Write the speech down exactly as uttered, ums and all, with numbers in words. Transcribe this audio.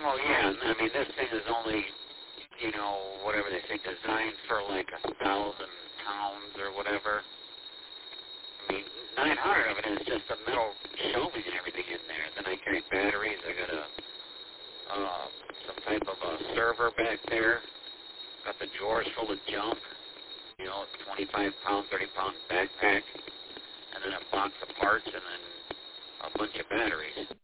Well, yeah, I mean, this thing is only, you know, whatever they say, designed for like a thousand pounds or whatever. I mean, nine hundred of it is just a metal shelving and everything in there. Then I carry batteries. I got a, uh, some type of a server back there. Got the drawers full of junk. You know, twenty-five pound, thirty pound backpack. And then a box of parts and then a bunch of batteries.